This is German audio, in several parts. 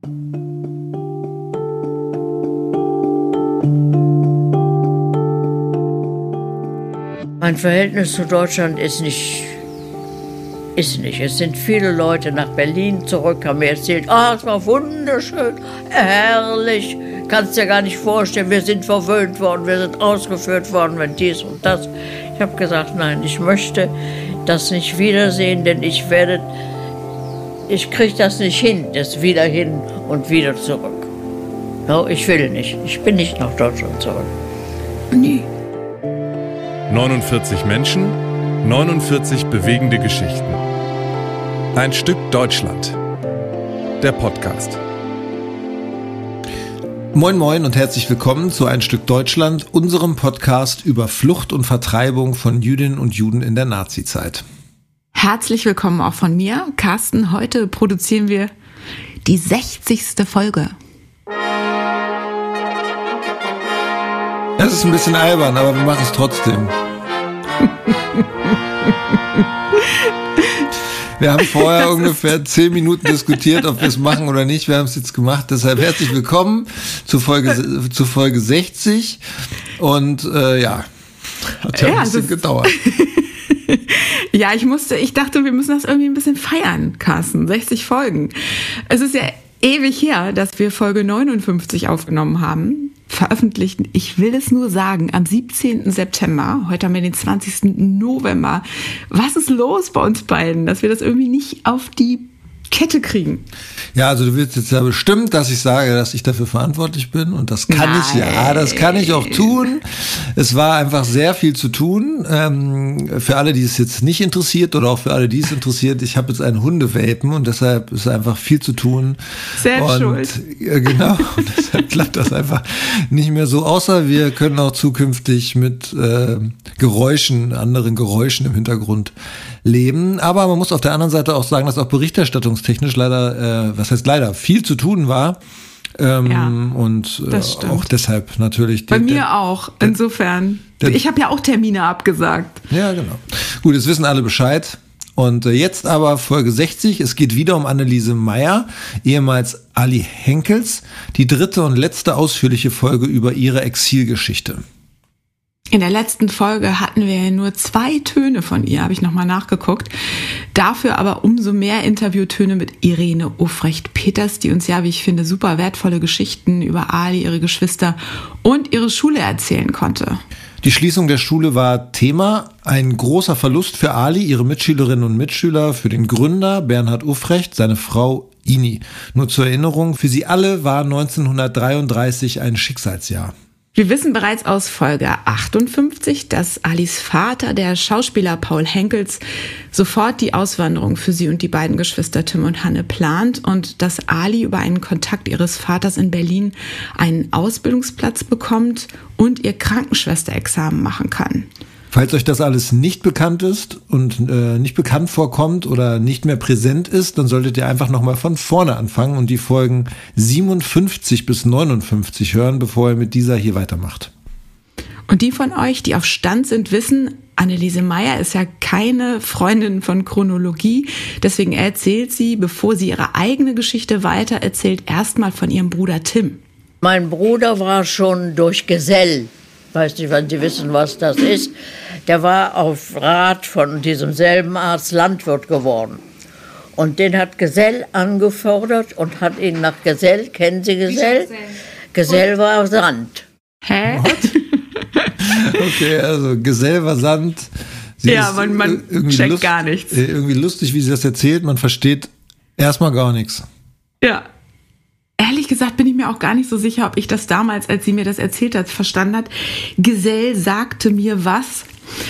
Mein Verhältnis zu Deutschland ist nicht. Es sind viele Leute nach Berlin zurück, haben mir erzählt, es war wunderschön, herrlich, kannst dir gar nicht vorstellen, wir sind verwöhnt worden, wir sind ausgeführt worden, wenn dies und das. Ich habe gesagt, nein, ich möchte das nicht wiedersehen, denn ich kriege das nicht hin, das wieder hin und wieder zurück. No, ich will nicht, ich bin nicht nach Deutschland zurück. Nie. 49 Menschen, 49 bewegende Geschichten. Ein Stück Deutschland. Der Podcast. Moin moin und herzlich willkommen zu Ein Stück Deutschland, unserem Podcast über Flucht und Vertreibung von Jüdinnen und Juden in der Nazizeit. Herzlich willkommen auch von mir, Carsten. Heute produzieren wir die 60. Folge. Das ist ein bisschen albern, aber wir machen es trotzdem. Wir haben vorher ungefähr 10 Minuten diskutiert, ob wir es machen oder nicht. Wir haben es jetzt gemacht. Deshalb herzlich willkommen zu Folge 60. Und hat ja ein bisschen gedauert. Ja, ich dachte, wir müssen das irgendwie ein bisschen feiern, Carsten. 60 Folgen. Es ist ja ewig her, dass wir Folge 59 aufgenommen haben. Veröffentlicht, ich will es nur sagen, am 17. September. Heute haben wir den 20. November. Was ist los bei uns beiden, dass wir das irgendwie nicht auf die Kette kriegen? Ja, also du willst jetzt ja bestimmt, dass ich sage, dass ich dafür verantwortlich bin, und das kann das kann ich auch tun. Es war einfach sehr viel zu tun. Für alle, die es jetzt nicht interessiert oder auch für alle, die es interessiert, ich habe jetzt einen Hundewelpen und deshalb ist einfach viel zu tun. Selbst schuld. Genau, und deshalb klappt das einfach nicht mehr so, außer wir können auch zukünftig mit anderen Geräuschen im Hintergrund leben. Aber man muss auf der anderen Seite auch sagen, dass auch berichterstattungstechnisch leider, viel zu tun war. Und auch deshalb natürlich. Bei mir auch, insofern. Ich habe ja auch Termine abgesagt. Ja, genau. Gut, jetzt wissen alle Bescheid. Und jetzt aber Folge 60. Es geht wieder um Anneliese Meyer, ehemals Ali Henkels. Die dritte und letzte ausführliche Folge über ihre Exilgeschichte. In der letzten Folge hatten wir nur 2 Töne von ihr, habe ich nochmal nachgeguckt. Dafür aber umso mehr Interviewtöne mit Irene Ufrecht-Peters, die uns ja, wie ich finde, super wertvolle Geschichten über Ali, ihre Geschwister und ihre Schule erzählen konnte. Die Schließung der Schule war Thema. Ein großer Verlust für Ali, ihre Mitschülerinnen und Mitschüler, für den Gründer Bernhard Ufrecht, seine Frau Ini. Nur zur Erinnerung, für sie alle war 1933 ein Schicksalsjahr. Wir wissen bereits aus Folge 58, dass Alis Vater, der Schauspieler Paul Henkels, sofort die Auswanderung für sie und die beiden Geschwister Tim und Hanne plant und dass Ali über einen Kontakt ihres Vaters in Berlin einen Ausbildungsplatz bekommt und ihr Krankenschwesterexamen machen kann. Falls euch das alles nicht bekannt ist und nicht bekannt vorkommt oder nicht mehr präsent ist, dann solltet ihr einfach nochmal von vorne anfangen und die Folgen 57 bis 59 hören, bevor ihr mit dieser hier weitermacht. Und die von euch, die auf Stand sind, wissen, Anneliese Meyer ist ja keine Freundin von Chronologie. Deswegen erzählt sie, bevor sie ihre eigene Geschichte weitererzählt, erstmal von ihrem Bruder Tim. Mein Bruder war schon durch Gesell. Weiß nicht, wenn Sie wissen, was das ist. Der war auf Rat von diesem selben Arzt Landwirt geworden. Und den hat Gesell angefordert und hat ihn nach Gesell, kennen Sie Gesell? Gesell war Sand. Hä? Okay, also Gesell war Sand. Man checkt gar nichts. Irgendwie lustig, wie sie das erzählt. Man versteht erstmal gar nichts. Ja. Ehrlich gesagt bin ich mir auch gar nicht so sicher, ob ich das damals, als sie mir das erzählt hat, verstanden hat. Gesell sagte mir was.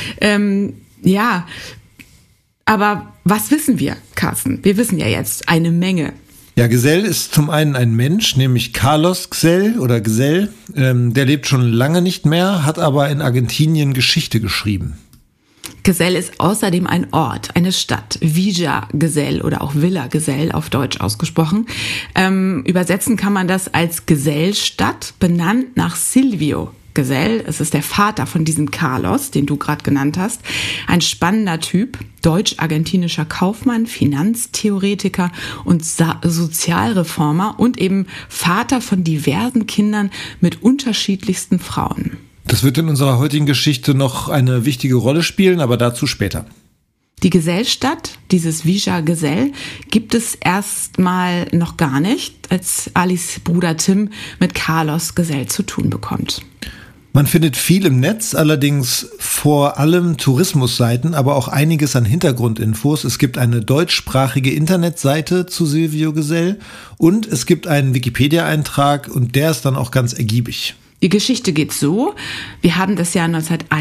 Aber was wissen wir, Carsten? Wir wissen ja jetzt eine Menge. Ja, Gesell ist zum einen ein Mensch, nämlich Carlos Gesell oder Gesell. Der lebt schon lange nicht mehr, hat aber in Argentinien Geschichte geschrieben. Gesell ist außerdem ein Ort, eine Stadt, Villa Gesell oder auch Villa Gesell auf Deutsch ausgesprochen. Übersetzen kann man das als Gesellstadt, benannt nach Silvio Gesell. Es ist der Vater von diesem Carlos, den du gerade genannt hast. Ein spannender Typ, deutsch-argentinischer Kaufmann, Finanztheoretiker und Sozialreformer und eben Vater von diversen Kindern mit unterschiedlichsten Frauen. Das wird in unserer heutigen Geschichte noch eine wichtige Rolle spielen, aber dazu später. Die Gesellstadt, dieses Villa Gesell, gibt es erstmal noch gar nicht, als Alice Bruder Tim mit Carlos Gesell zu tun bekommt. Man findet viel im Netz, allerdings vor allem Tourismusseiten, aber auch einiges an Hintergrundinfos. Es gibt eine deutschsprachige Internetseite zu Silvio Gesell und es gibt einen Wikipedia-Eintrag und der ist dann auch ganz ergiebig. Die Geschichte geht so: Wir haben das Jahr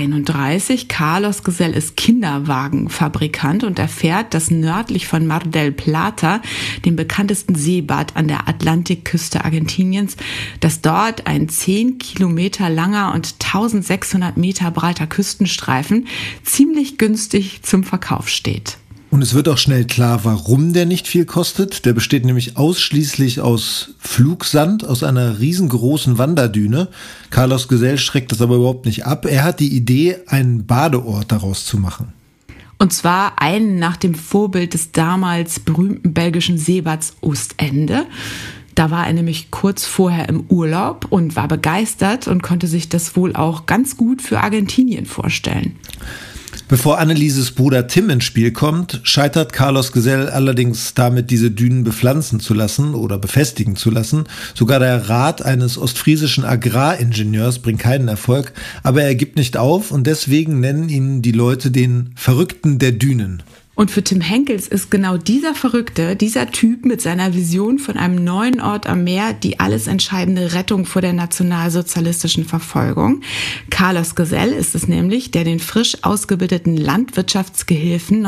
1931. Carlos Gesell ist Kinderwagenfabrikant und erfährt, dass nördlich von Mar del Plata, dem bekanntesten Seebad an der Atlantikküste Argentiniens, dass dort ein 10 Kilometer langer und 1600 Meter breiter Küstenstreifen ziemlich günstig zum Verkauf steht. Und es wird auch schnell klar, warum der nicht viel kostet. Der besteht nämlich ausschließlich aus Flugsand, aus einer riesengroßen Wanderdüne. Carlos Gesell schreckt das aber überhaupt nicht ab. Er hat die Idee, einen Badeort daraus zu machen. Und zwar einen nach dem Vorbild des damals berühmten belgischen Seebads Oostende. Da war er nämlich kurz vorher im Urlaub und war begeistert und konnte sich das wohl auch ganz gut für Argentinien vorstellen. Bevor Annelieses Bruder Tim ins Spiel kommt, scheitert Carlos Gesell allerdings damit, diese Dünen bepflanzen zu lassen oder befestigen zu lassen. Sogar der Rat eines ostfriesischen Agraringenieurs bringt keinen Erfolg, aber er gibt nicht auf und deswegen nennen ihn die Leute den Verrückten der Dünen. Und für Tim Henkels ist genau dieser Verrückte, dieser Typ mit seiner Vision von einem neuen Ort am Meer die alles entscheidende Rettung vor der nationalsozialistischen Verfolgung. Carlos Gesell ist es nämlich, der den frisch ausgebildeten Landwirtschaftsgehilfen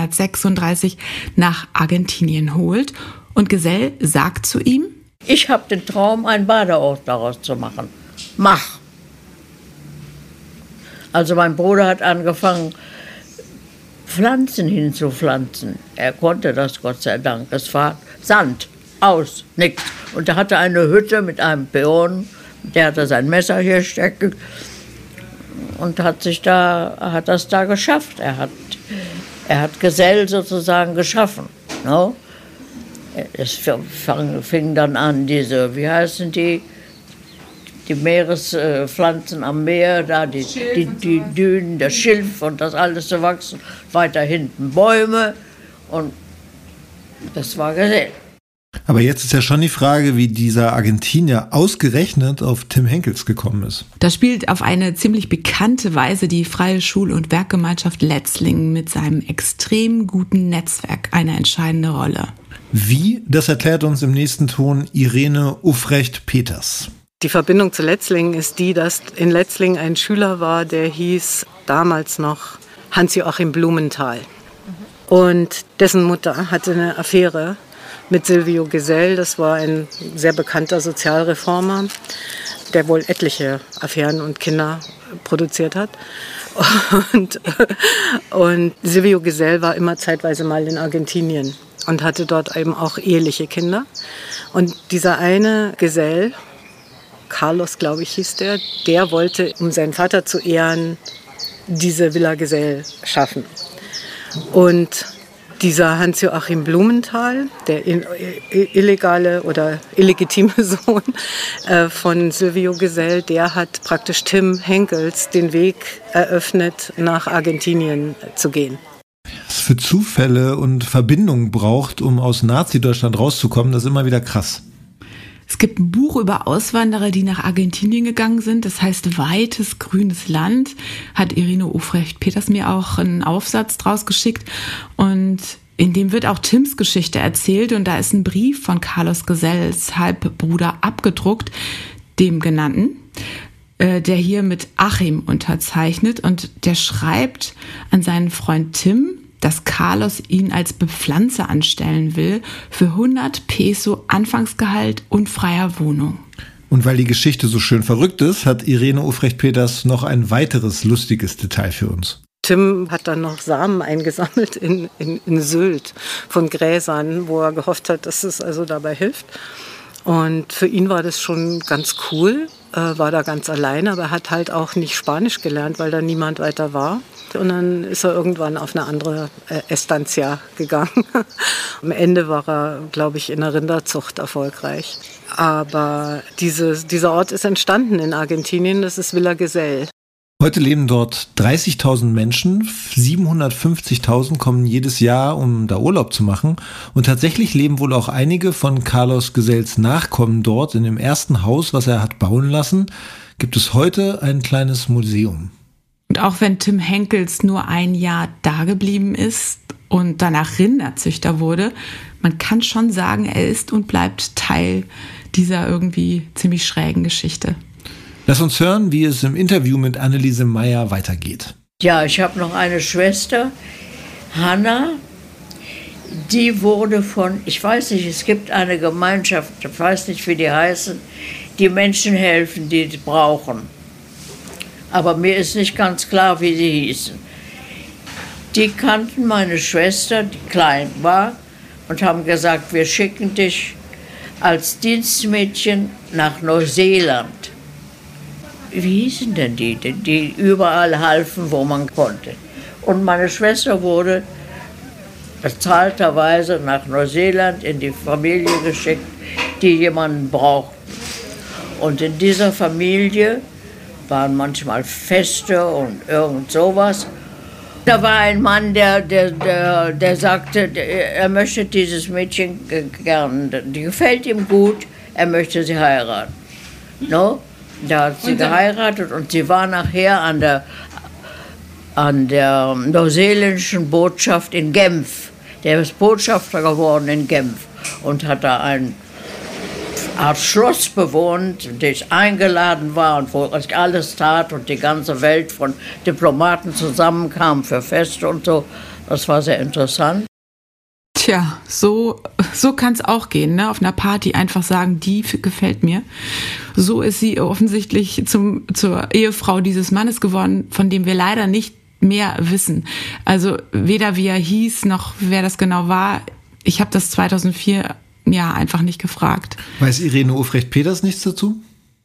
1936 nach Argentinien holt. Und Gesell sagt zu ihm: Ich habe den Traum, einen Badeort daraus zu machen. Mach! Also mein Bruder hat angefangen, Pflanzen hinzupflanzen. Er konnte das, Gott sei Dank. Es war Sand, aus, nichts. Und er hatte eine Hütte mit einem Peon, der hatte sein Messer hier stecken und hat das da geschafft. Er hat Gesell sozusagen geschaffen. No? Es fing dann an, wie heißen die Meerespflanzen am Meer, da die Dünen, der Schilf und das alles zu wachsen. Weiter hinten Bäume und das war Gesell. Aber jetzt ist ja schon die Frage, wie dieser Argentinier ausgerechnet auf Tim Henkels gekommen ist. Da spielt auf eine ziemlich bekannte Weise die Freie Schul- und Werkgemeinschaft Letzlingen mit seinem extrem guten Netzwerk eine entscheidende Rolle. Wie? Das erklärt uns im nächsten Ton Irene Ufrecht-Peters. Die Verbindung zu Letzlingen ist die, dass in Letzlingen ein Schüler war, der hieß damals noch Hans-Joachim Blumenthal. Und dessen Mutter hatte eine Affäre mit Silvio Gesell. Das war ein sehr bekannter Sozialreformer, der wohl etliche Affären und Kinder produziert hat. Und Silvio Gesell war immer zeitweise mal in Argentinien und hatte dort eben auch eheliche Kinder. Und dieser eine Gesell, Carlos, glaube ich, hieß der wollte, um seinen Vater zu ehren, diese Villa Gesell schaffen. Und dieser Hans-Joachim Blumenthal, der illegale oder illegitime Sohn von Silvio Gesell, der hat praktisch Tim Henkels den Weg eröffnet, nach Argentinien zu gehen. Was für Zufälle und Verbindungen braucht, um aus Nazi-Deutschland rauszukommen, das ist immer wieder krass. Es gibt ein Buch über Auswanderer, die nach Argentinien gegangen sind. Das heißt Weites grünes Land. Hat Irene Ufrecht-Peters mir auch einen Aufsatz draus geschickt. Und in dem wird auch Tims Geschichte erzählt. Und da ist ein Brief von Carlos Gesells Halbbruder abgedruckt, dem genannten, der hier mit Achim unterzeichnet. Und der schreibt an seinen Freund Tim, dass Carlos ihn als Bepflanzer anstellen will für 100 Peso Anfangsgehalt und freier Wohnung. Und weil die Geschichte so schön verrückt ist, hat Irene Ufrecht-Peters noch ein weiteres lustiges Detail für uns. Tim hat dann noch Samen eingesammelt in Sylt von Gräsern, wo er gehofft hat, dass es also dabei hilft. Und für ihn war das schon ganz cool. war da ganz allein, aber er hat halt auch nicht Spanisch gelernt, weil da niemand weiter war. Und dann ist er irgendwann auf eine andere Estancia gegangen. Am Ende war er, glaube ich, in der Rinderzucht erfolgreich. Aber dieser Ort ist entstanden in Argentinien, das ist Villa Gesell. Heute leben dort 30.000 Menschen, 750.000 kommen jedes Jahr, um da Urlaub zu machen. Und tatsächlich leben wohl auch einige von Carlos Gesells Nachkommen dort. In dem ersten Haus, was er hat bauen lassen, gibt es heute ein kleines Museum. Und auch wenn Tim Henkels nur ein Jahr da geblieben ist und danach Rinderzüchter wurde, man kann schon sagen, er ist und bleibt Teil dieser irgendwie ziemlich schrägen Geschichte. Lass uns hören, wie es im Interview mit Anneliese Meyer weitergeht. Ja, ich habe noch eine Schwester, Hanna, die wurde ich weiß nicht, es gibt eine Gemeinschaft, ich weiß nicht, wie die heißen, die Menschen helfen, die es brauchen. Aber mir ist nicht ganz klar, wie sie hießen. Die kannten meine Schwester, die klein war, und haben gesagt, wir schicken dich als Dienstmädchen nach Neuseeland. Wie hießen denn die überall halfen, wo man konnte. Und meine Schwester wurde bezahlterweise nach Neuseeland in die Familie geschickt, die jemanden brauchten. Und in dieser Familie waren manchmal Feste und irgend sowas. Da war ein Mann, der sagte, er möchte dieses Mädchen gern, die gefällt ihm gut, er möchte sie heiraten. No? Da hat sie geheiratet und sie war nachher an der neuseeländischen Botschaft in Genf. Der ist Botschafter geworden in Genf und hat da eine Art Schloss bewohnt, in dem ich eingeladen war und wo ich alles tat und die ganze Welt von Diplomaten zusammenkam für Feste und so. Das war sehr interessant. Tja, so kann es auch gehen, ne? Auf einer Party einfach sagen, die gefällt mir. So ist sie offensichtlich zur Ehefrau dieses Mannes geworden, von dem wir leider nicht mehr wissen. Also weder wie er hieß, noch wer das genau war. Ich habe das 2004 einfach nicht gefragt. Weiß Irene Ofrecht-Peters nichts dazu?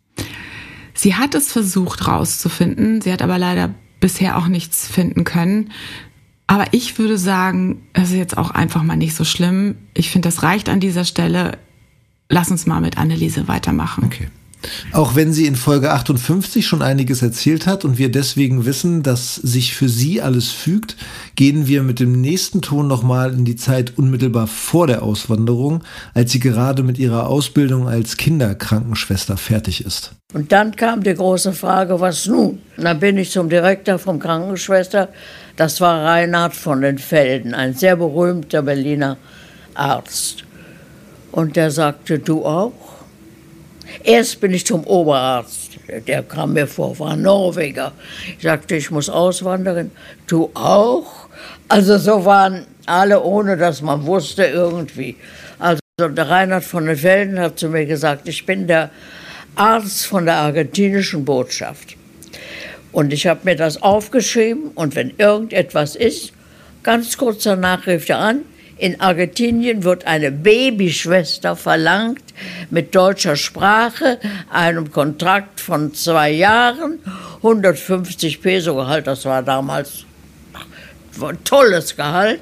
Sie hat es versucht rauszufinden, sie hat aber leider bisher auch nichts finden können. Aber ich würde sagen, es ist jetzt auch einfach mal nicht so schlimm. Ich finde, das reicht an dieser Stelle. Lass uns mal mit Anneliese weitermachen. Okay. Auch wenn sie in Folge 58 schon einiges erzählt hat und wir deswegen wissen, dass sich für sie alles fügt, gehen wir mit dem nächsten Ton nochmal in die Zeit unmittelbar vor der Auswanderung, als sie gerade mit ihrer Ausbildung als Kinderkrankenschwester fertig ist. Und dann kam die große Frage, was nun? Und dann bin ich zum Direktor vom Krankenschwester, das war Reinhard von den Felden, ein sehr berühmter Berliner Arzt. Und der sagte, du auch? Erst bin ich zum Oberarzt, der kam mir vor, war Norweger. Ich sagte, ich muss auswandern. Du auch? Also so waren alle, ohne dass man wusste, irgendwie. Also der Reinhard von den Felden hat zu mir gesagt, ich bin der Arzt von der argentinischen Botschaft. Und ich habe mir das aufgeschrieben und wenn irgendetwas ist, ganz kurz danach rief er an, in Argentinien wird eine Babyschwester verlangt mit deutscher Sprache, einem Kontrakt von 2 Jahren, 150 Peso Gehalt, das war damals ein tolles Gehalt.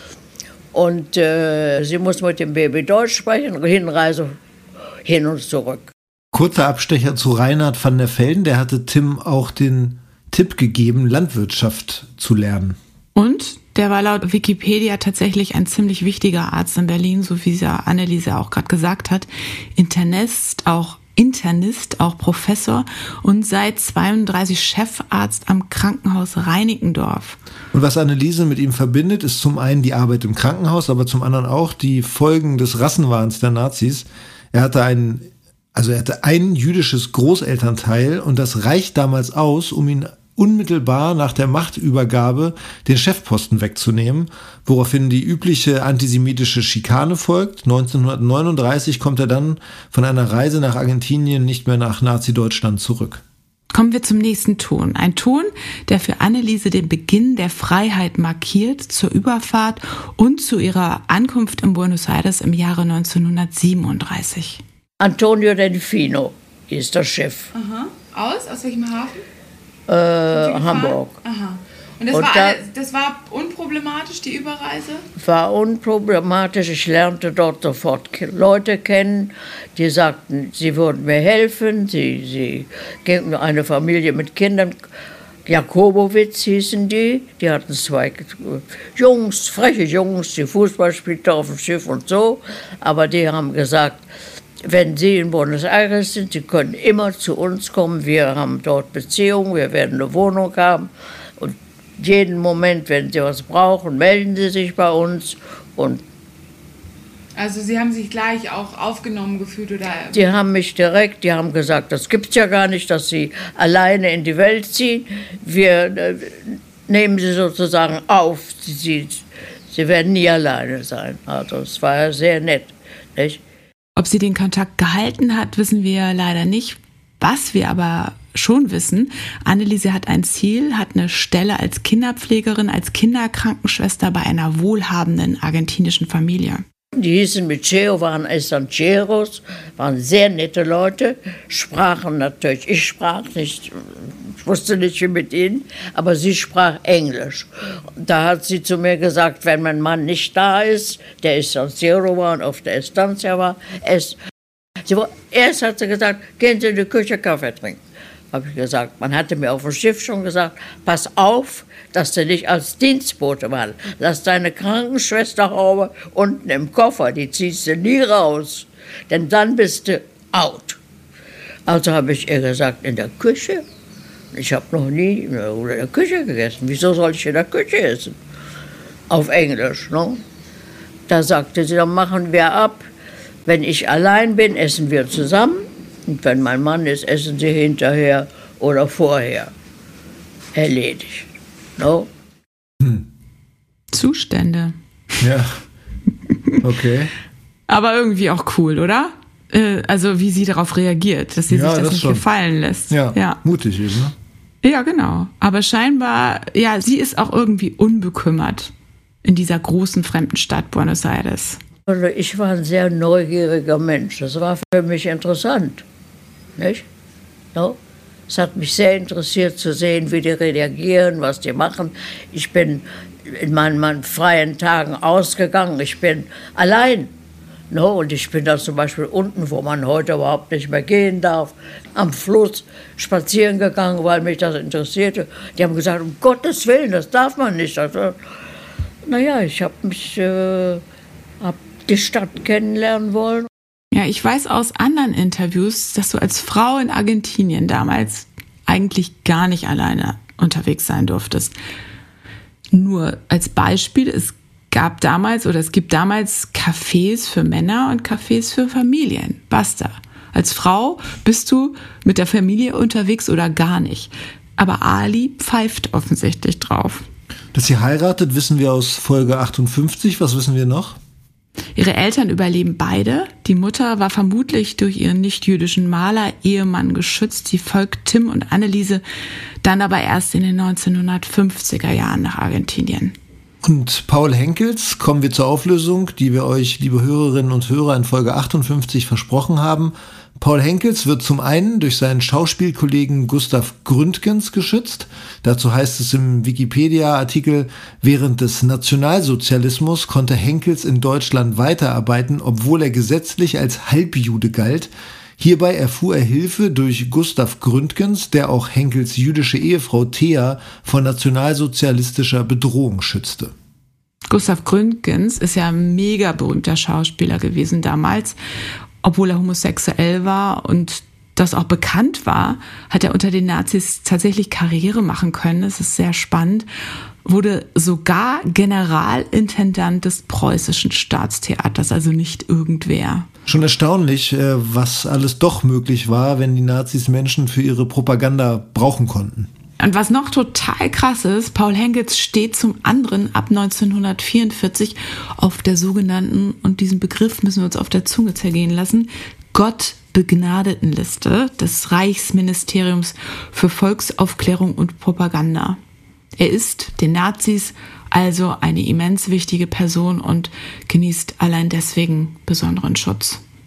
Und sie muss mit dem Baby Deutsch sprechen, Hinreise hin und zurück. Kurzer Abstecher zu Reinhard van der Velden, der hatte Tim auch den Tipp gegeben, Landwirtschaft zu lernen. Und der war laut Wikipedia tatsächlich ein ziemlich wichtiger Arzt in Berlin, so wie es ja Anneliese auch gerade gesagt hat. Internist, auch Professor und seit 32 Chefarzt am Krankenhaus Reinickendorf. Und was Anneliese mit ihm verbindet, ist zum einen die Arbeit im Krankenhaus, aber zum anderen auch die Folgen des Rassenwahns der Nazis. Er hatte ein jüdisches Großelternteil und das reicht damals aus, um ihn unmittelbar nach der Machtübergabe den Chefposten wegzunehmen, woraufhin die übliche antisemitische Schikane folgt. 1939 kommt er dann von einer Reise nach Argentinien nicht mehr nach Nazi-Deutschland zurück. Kommen wir zum nächsten Ton. Ein Ton, der für Anneliese den Beginn der Freiheit markiert, zur Überfahrt und zu ihrer Ankunft in Buenos Aires im Jahre 1937. Antonio Delfino. ist der Chef. Aha. Aus welchem Hafen? Hamburg. Aha. Und das war unproblematisch, die Überreise? War unproblematisch. Ich lernte dort sofort Leute kennen, die sagten, sie würden mir helfen. Sie gingen eine Familie mit Kindern. Jakobowitz hießen die. Die hatten 2 Jungs, freche Jungs, die Fußball spielten auf dem Schiff und so. Aber die haben gesagt, wenn Sie in Buenos Aires sind, Sie können immer zu uns kommen. Wir haben dort Beziehungen, wir werden eine Wohnung haben. Und jeden Moment, wenn Sie was brauchen, melden Sie sich bei uns. Und also Sie haben sich gleich auch aufgenommen gefühlt? Oder? Die haben mich direkt, die haben gesagt, das gibt's ja gar nicht, dass Sie alleine in die Welt ziehen. Wir nehmen Sie sozusagen auf. Sie werden nie alleine sein. Also es war ja sehr nett, nicht? Ob sie den Kontakt gehalten hat, wissen wir leider nicht. Was wir aber schon wissen, Anneliese hat ein Ziel, hat eine Stelle als Kinderpflegerin, als Kinderkrankenschwester bei einer wohlhabenden argentinischen Familie. Die hießen Micheo, waren Estancheros, waren sehr nette Leute, sprachen natürlich, ich sprach nicht, ich wusste nicht wie mit ihnen, aber sie sprach Englisch. Da hat sie zu mir gesagt, wenn mein Mann nicht da ist, der Estanchero war und auf der Estancia war, erst hat sie gesagt, gehen Sie in die Küche Kaffee trinken. Habe ich gesagt, man hatte mir auf dem Schiff schon gesagt, pass auf, dass du nicht als Dienstbote warst. Lass deine Krankenschwesterhaube unten im Koffer, die ziehst du nie raus, denn dann bist du out. Also habe ich ihr gesagt, in der Küche? Ich habe noch nie in der Küche gegessen. Wieso soll ich in der Küche essen? Auf Englisch, ne? Da sagte sie, dann machen wir ab. Wenn ich allein bin, essen wir zusammen. Und wenn mein Mann ist, essen sie hinterher oder vorher. Erledigt. No? Zustände. Ja. Okay. Aber irgendwie auch cool, oder? Also wie sie darauf reagiert, dass sie sich das nicht gefallen lässt. Ja, mutig ist, ne? Ja, genau. Aber scheinbar, ja, sie ist auch irgendwie unbekümmert in dieser großen fremden Stadt Buenos Aires. Also ich war ein sehr neugieriger Mensch. Das war für mich interessant. Nicht? No? Es hat mich sehr interessiert zu sehen, wie die reagieren, was die machen. Ich bin in meinen freien Tagen ausgegangen. Ich bin allein. No? Und ich bin da zum Beispiel unten, wo man heute überhaupt nicht mehr gehen darf, am Fluss spazieren gegangen, weil mich das interessierte. Die haben gesagt, um Gottes Willen, das darf man nicht. Also, naja, ich habe die Stadt kennenlernen wollen. Ja, ich weiß aus anderen Interviews, dass du als Frau in Argentinien damals eigentlich gar nicht alleine unterwegs sein durftest. Nur als Beispiel, es gibt damals Cafés für Männer und Cafés für Familien. Basta. Als Frau bist du mit der Familie unterwegs oder gar nicht. Aber Ali pfeift offensichtlich drauf. Dass sie heiratet, wissen wir aus Folge 58. Was wissen wir noch? Ihre Eltern überleben beide. Die Mutter war vermutlich durch ihren nicht-jüdischen Maler-Ehemann geschützt. Sie folgt Tim und Anneliese dann aber erst in den 1950er Jahren nach Argentinien. Und Paul Henkels, kommen wir zur Auflösung, die wir euch, liebe Hörerinnen und Hörer, in Folge 58 versprochen haben. Paul Henkels wird zum einen durch seinen Schauspielkollegen Gustav Gründgens geschützt. Dazu heißt es im Wikipedia-Artikel, während des Nationalsozialismus konnte Henkels in Deutschland weiterarbeiten, obwohl er gesetzlich als Halbjude galt. Hierbei erfuhr er Hilfe durch Gustav Gründgens, der auch Henkels jüdische Ehefrau Thea vor nationalsozialistischer Bedrohung schützte. Gustav Gründgens ist ja ein mega berühmter Schauspieler gewesen damals. Obwohl er homosexuell war und das auch bekannt war, hat er unter den Nazis tatsächlich Karriere machen können. Das ist sehr spannend. Wurde sogar Generalintendant des Preußischen Staatstheaters, also nicht irgendwer. Schon erstaunlich, was alles doch möglich war, wenn die Nazis Menschen für ihre Propaganda brauchen konnten. Und was noch total krass ist, Paul Henkels steht zum anderen ab 1944 auf der sogenannten, und diesen Begriff müssen wir uns auf der Zunge zergehen lassen, Gottbegnadetenliste des Reichsministeriums für Volksaufklärung und Propaganda. Er ist den Nazis also eine immens wichtige Person und genießt allein deswegen besonderen Schutz.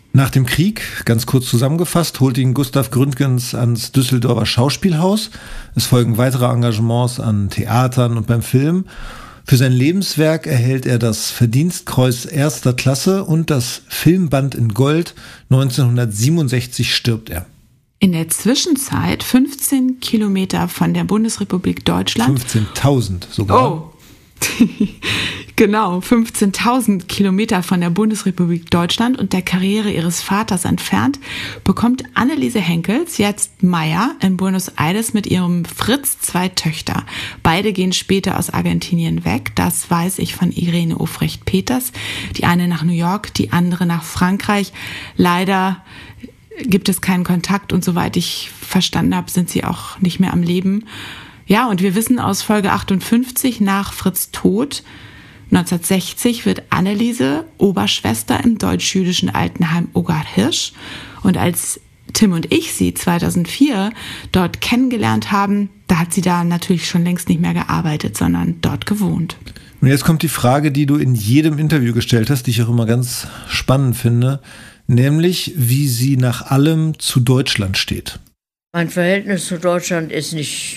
Nach dem Krieg, ganz kurz zusammengefasst, holt ihn Gustav Gründgens ans Düsseldorfer Schauspielhaus. Es folgen weitere Engagements an Theatern und beim Film. Für sein Lebenswerk erhält er das Verdienstkreuz 1. Klasse und das Filmband in Gold. 1967 stirbt er. In der Zwischenzeit 15 Kilometer von der Bundesrepublik Deutschland. 15.000 sogar. Oh, genau, 15.000 Kilometer von der Bundesrepublik Deutschland und der Karriere ihres Vaters entfernt, bekommt Anneliese Henkels, jetzt Maya, in Buenos Aires mit ihrem Fritz 2 Töchter. Beide gehen später aus Argentinien weg, das weiß ich von Irene Ofrecht-Peters. Die eine nach New York, die andere nach Frankreich. Leider gibt es keinen Kontakt und soweit ich verstanden habe, sind sie auch nicht mehr am Leben. Ja, und wir wissen aus Folge 58, nach Fritz' Tod 1960 wird Anneliese Oberschwester im deutsch-jüdischen Altenheim Ogar-Hirsch. Und als Tim und ich sie 2004 dort kennengelernt haben, da hat sie da natürlich schon längst nicht mehr gearbeitet, sondern dort gewohnt. Und jetzt kommt die Frage, die du in jedem Interview gestellt hast, die ich auch immer ganz spannend finde, nämlich wie sie nach allem zu Deutschland steht. Mein Verhältnis zu Deutschland ist nicht.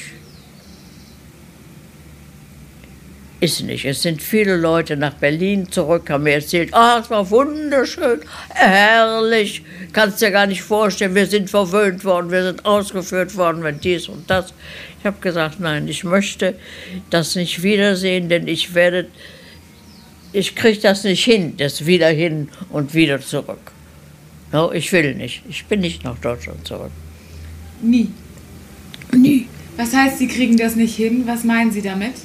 Es sind viele Leute nach Berlin zurück, haben mir erzählt, es war wunderschön, herrlich, kannst dir gar nicht vorstellen, wir sind verwöhnt worden, wir sind ausgeführt worden, wenn dies und das. Ich habe gesagt, nein, ich möchte das nicht wiedersehen, denn ich kriege das nicht hin, das wieder hin und wieder zurück. No, ich will nicht, ich bin nicht nach Deutschland zurück. Nie? Nie. Was heißt, Sie kriegen das nicht hin? Was meinen Sie damit?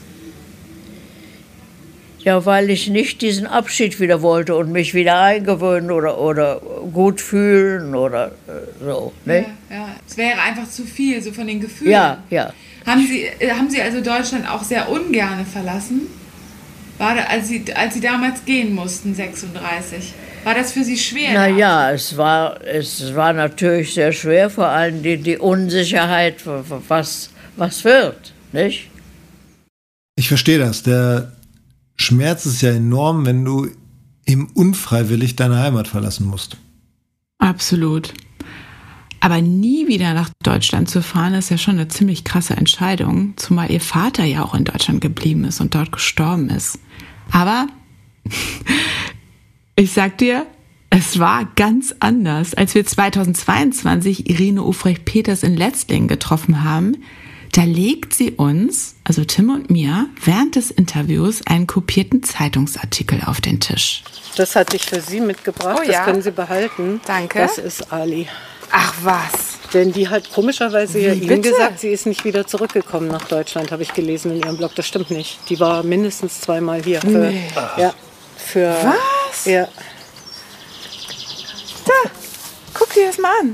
Ja, weil ich nicht diesen Abschied wieder wollte und mich wieder eingewöhnen oder gut fühlen oder so. Ne? Ja, es wäre einfach zu viel, so von den Gefühlen. Ja. Haben Sie also Deutschland auch sehr ungern verlassen? Als Sie damals gehen mussten, 36, war das für Sie schwer? Naja, es war natürlich sehr schwer, vor allem die Unsicherheit, was wird, nicht? Ich verstehe das. Der Schmerz ist ja enorm, wenn du eben unfreiwillig deine Heimat verlassen musst. Absolut. Aber nie wieder nach Deutschland zu fahren, ist ja schon eine ziemlich krasse Entscheidung, zumal ihr Vater ja auch in Deutschland geblieben ist und dort gestorben ist. Aber ich sag dir, es war ganz anders. Als wir 2022 Irene Ofrecht-Peters in Letzlingen getroffen haben, da legt sie uns, also Tim und mir, während des Interviews einen kopierten Zeitungsartikel auf den Tisch. Das hatte ich für Sie mitgebracht, Oh ja. Das können Sie behalten. Danke. Das ist Ali. Ach was. Denn die hat komischerweise ja Ihnen bitte? gesagt, sie ist nicht wieder zurückgekommen nach Deutschland, habe ich gelesen in ihrem Blog. Das stimmt nicht. Die war mindestens 2-mal hier. Was? Ja. Da, guck dir das mal an.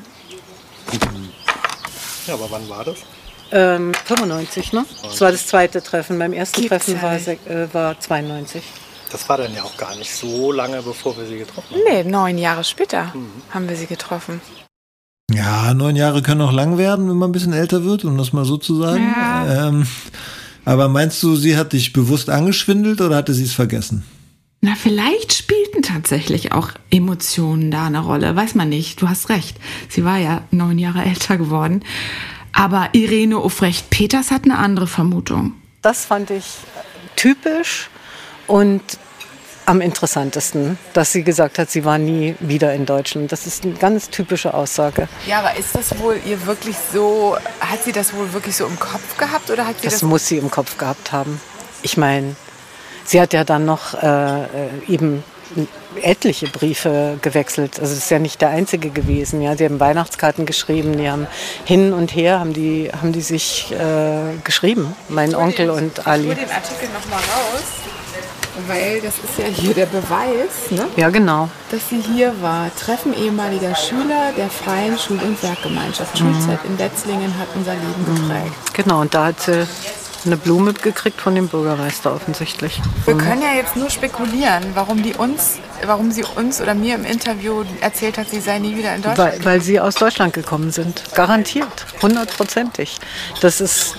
Ja, aber wann war das? 95, ne? Das war das zweite Treffen. Beim ersten Gibt's Treffen ja war 92. Das war dann ja auch gar nicht so lange, bevor wir sie getroffen haben. Nee, 9 Jahre später haben wir sie getroffen. Ja, 9 Jahre können auch lang werden, wenn man ein bisschen älter wird, um das mal so zu sagen. Ja. Aber meinst du, sie hat dich bewusst angeschwindelt oder hatte sie es vergessen? Na, vielleicht spielten tatsächlich auch Emotionen da eine Rolle. Weiß man nicht. Du hast recht. Sie war ja 9 Jahre älter geworden. Aber Irene Ofrecht-Peters hat eine andere Vermutung. Das fand ich typisch und am interessantesten, dass sie gesagt hat, sie war nie wieder in Deutschland. Das ist eine ganz typische Aussage. Ja, aber ist das wohl ihr wirklich so, hat sie das wohl wirklich so im Kopf gehabt oder hat sie Das muss sie im Kopf gehabt haben. Ich meine, sie hat ja dann noch eben etliche Briefe gewechselt. Also es ist ja nicht der einzige gewesen. Ja, sie haben Weihnachtskarten geschrieben, die haben hin und her haben die sich geschrieben. Mein Onkel und Ali. Ich hole den Artikel noch mal raus, weil das ist ja hier der Beweis, ne, Ja, genau. dass sie hier war. Treffen ehemaliger Schüler der Freien Schul- und Werkgemeinschaft. Schulzeit in Wetzlingen hat unser Leben geprägt. Genau. Und da hat sie eine Blume gekriegt von dem Bürgermeister offensichtlich. Wir können ja jetzt nur spekulieren, warum sie uns oder mir im Interview erzählt hat, sie sei nie wieder in Deutschland. Weil sie aus Deutschland gekommen sind. Garantiert. 100%ig. Das ist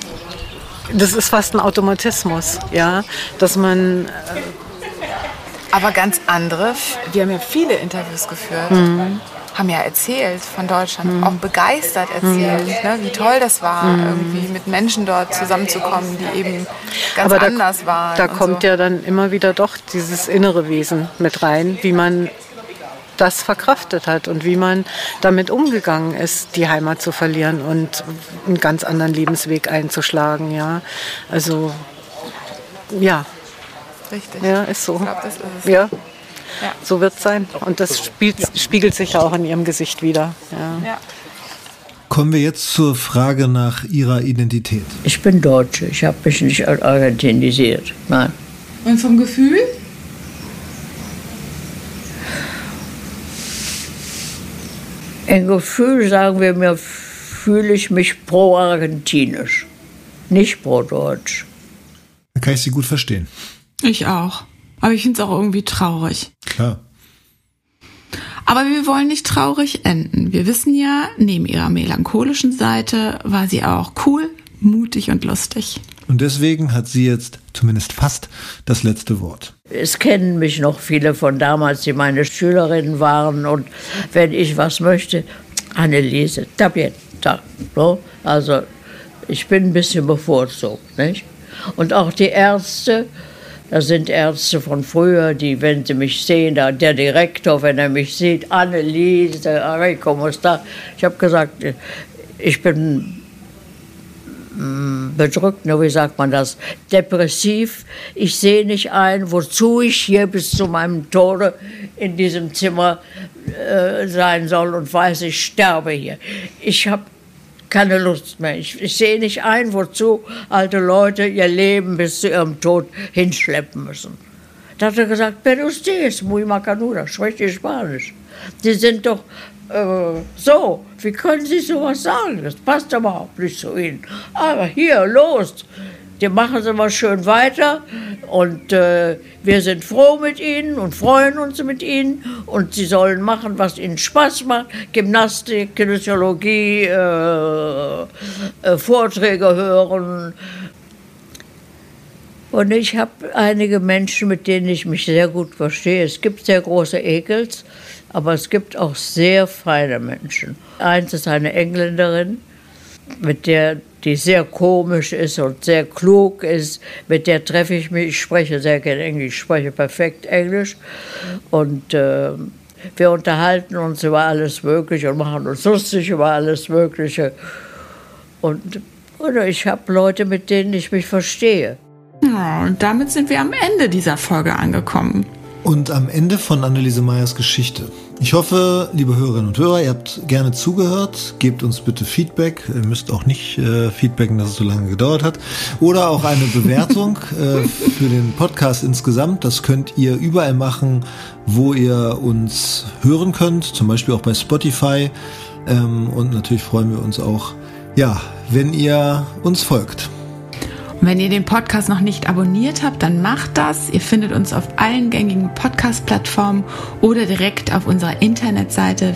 fast ein Automatismus, ja, dass man Aber ganz andere, wir haben ja viele Interviews geführt, haben ja erzählt von Deutschland, auch begeistert erzählt, ne, wie toll das war, irgendwie mit Menschen dort zusammenzukommen, die eben ganz anders waren. Da kommt ja dann immer wieder doch dieses innere Wesen mit rein, wie man das verkraftet hat und wie man damit umgegangen ist, die Heimat zu verlieren und einen ganz anderen Lebensweg einzuschlagen. Ja, also ja. Richtig. Ja, ist so. Ich glaube, das ist es. Ja. So wird es sein. Und das spiegelt sich ja auch in ihrem Gesicht wieder. Ja. Kommen wir jetzt zur Frage nach Ihrer Identität. Ich bin Deutsche, ich habe mich nicht argentinisiert. Nein. Und vom Gefühl? Im Gefühl, sagen wir mir, fühle ich mich pro-argentinisch, nicht pro-deutsch. Da kann ich Sie gut verstehen. Ich auch. Aber ich finde es auch irgendwie traurig. Klar. Aber wir wollen nicht traurig enden. Wir wissen ja, neben ihrer melancholischen Seite war sie auch cool, mutig und lustig. Und deswegen hat sie jetzt zumindest fast das letzte Wort. Es kennen mich noch viele von damals, die meine Schülerinnen waren. Und wenn ich was möchte, Anneliese, está bien, da. No? Also ich bin ein bisschen bevorzugt, nicht? Und auch die Ärzte, das sind Ärzte von früher, die, wenn sie mich sehen, der Direktor, wenn er mich sieht, Anneliese, ¿cómo está? Ich habe gesagt, ich bin bedrückt, wie sagt man das, depressiv. Ich sehe nicht ein, wozu ich hier bis zu meinem Tode in diesem Zimmer sein soll und weiß, ich sterbe hier. Ich habe keine Lust mehr. Ich sehe nicht ein, wozu alte Leute ihr Leben bis zu ihrem Tod hinschleppen müssen. Da hat er gesagt, pero usted es muy macanuda, spricht ihr Spanisch. Die sind doch so, wie können Sie sowas sagen? Das passt überhaupt nicht zu Ihnen. Aber hier, los, die machen Sie mal schön weiter und wir sind froh mit Ihnen und freuen uns mit Ihnen und Sie sollen machen, was Ihnen Spaß macht, Gymnastik, Kinesiologie, Vorträge hören. Und ich habe einige Menschen, mit denen ich mich sehr gut verstehe. Es gibt sehr große Ekels, aber es gibt auch sehr feine Menschen. Eins ist eine Engländerin, die sehr komisch ist und sehr klug ist. Mit der treffe ich mich. Ich spreche sehr gerne Englisch, ich spreche perfekt Englisch. Und wir unterhalten uns über alles Mögliche und machen uns lustig über alles Mögliche. Oder ich habe Leute, mit denen ich mich verstehe. Ja, und damit sind wir am Ende dieser Folge angekommen. Und am Ende von Anneliese Meyers Geschichte. Ich hoffe, liebe Hörerinnen und Hörer, ihr habt gerne zugehört. Gebt uns bitte Feedback. Ihr müsst auch nicht feedbacken, dass es so lange gedauert hat. Oder auch eine Bewertung für den Podcast insgesamt. Das könnt ihr überall machen, wo ihr uns hören könnt. Zum Beispiel auch bei Spotify. Und natürlich freuen wir uns auch, ja, wenn ihr uns folgt. Und wenn ihr den Podcast noch nicht abonniert habt, dann macht das. Ihr findet uns auf allen gängigen Podcast-Plattformen oder direkt auf unserer Internetseite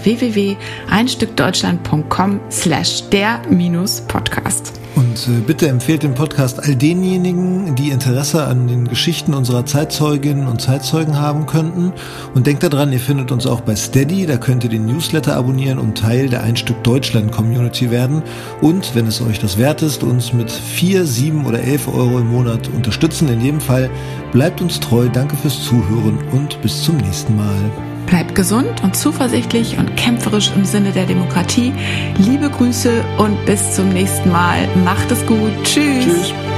www.einstückdeutschland.com/der-podcast. Und bitte empfehlt den Podcast all denjenigen, die Interesse an den Geschichten unserer Zeitzeuginnen und Zeitzeugen haben könnten. Und denkt daran, ihr findet uns auch bei Steady, da könnt ihr den Newsletter abonnieren und Teil der Einstück Deutschland Community werden. Und wenn es euch das wert ist, uns mit 4, 7 oder 11 Euro im Monat unterstützen. In jedem Fall bleibt uns treu, danke fürs Zuhören und bis zum nächsten Mal. Bleibt gesund und zuversichtlich und kämpferisch im Sinne der Demokratie. Liebe Grüße und bis zum nächsten Mal. Macht es gut. Tschüss. Tschüss.